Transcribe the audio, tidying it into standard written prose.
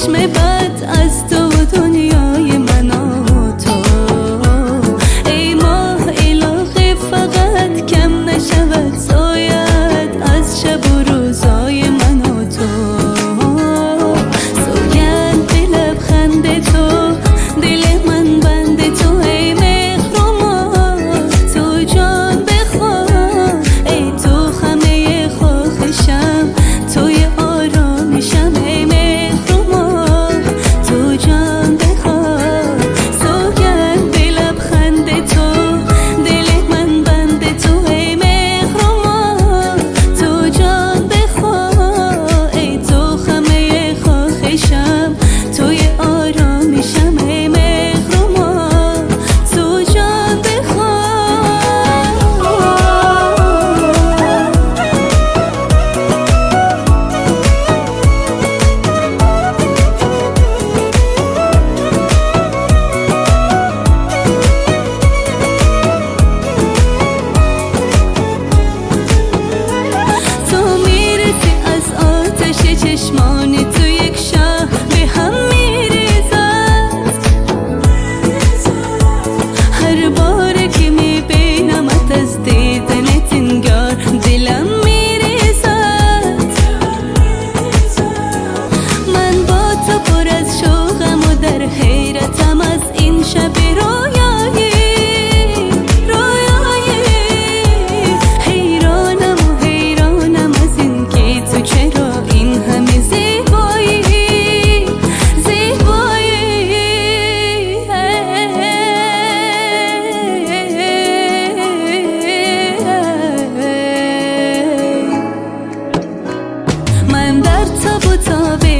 چشم بد از تو و دنیای من و تو. ای ماه الهی فقط کم نشود سایت از شب و روزای من و تو. سوگند به لبخند تو دل من بند تو. ای مهرمان تو جان بخواه، ای تو خمه خواهشم توی آرامشم. ای مهرمان تو جان بخواه، سوگند به لبخند تو دل من بند تو. ای مهرمان تو جان بخواه، ای تو خمه خواهشم توی آرامشم. ای مهرمان تو جان بخواه. تو میرسی از آتش چشمانی، تو یک شهر به هم میریزد. هر بار که میبینمت از دیدنت انگار دلم میریزد. من با تو پر از شوقم و در حیرتم از این شب رویایی. حیرانم و حیرانم از این که تو چرا این همه زیبایی. من در تاب و تاب